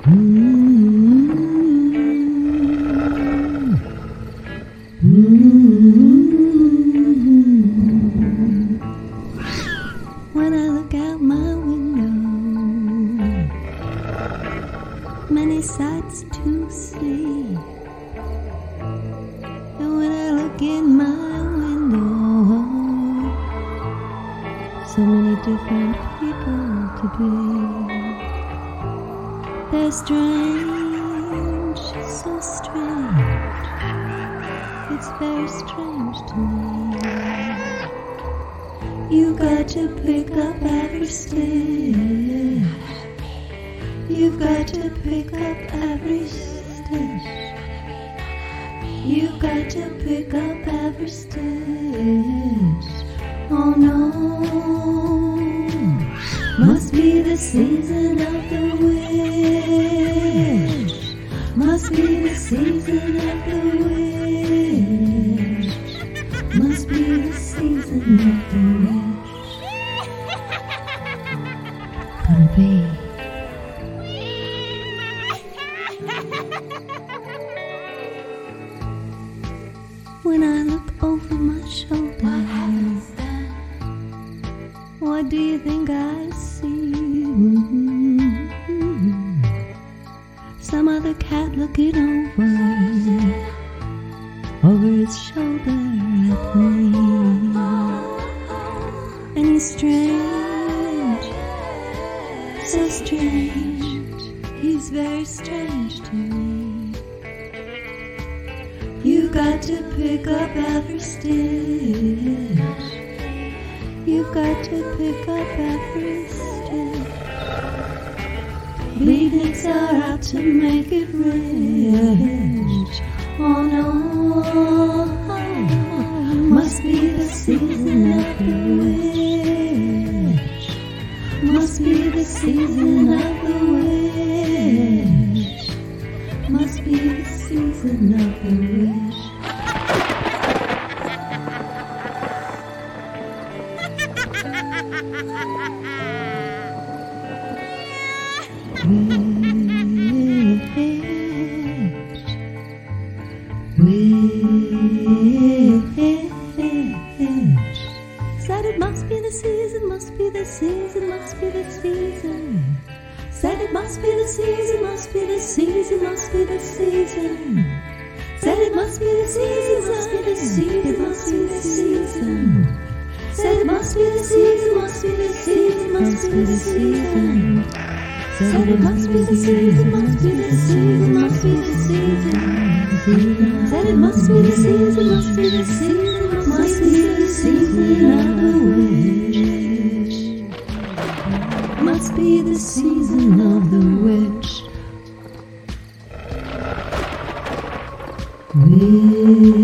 When I look out my window, many sights to see. And when I look in my window, so many different people to be. They're strange, so strange. It's very strange to me. You got to pick up every stitch. You've got to pick up every stitch. You've got to pick up every stitch. Oh no, must be the season of the witch. Must be the season of the witch. Must be the season of the witch. Could it be? When I look over my shoulder, what happens then? What do you think I see? Some other cat looking over his shoulder at me. And he's strange, so strange. He's very strange to me. You've got to pick up every stitch. You've got to pick up every stitch. Beatniks are out to make it rich. Oh no, must be the season of the witch. Must be the season of the witch. Must be the season of the witch. Witch. Said it must be the season, must be the season, must be the season. Said it must be the season, must be the season, must be the season. Said it must be the season, must be the season, must be the season. Said it must be the season, must be the season, must be the season. Said it must be the season, must be the season, must be the season. Said it must be the season, must be the season, must be the season of the witch. Must be the season of the witch.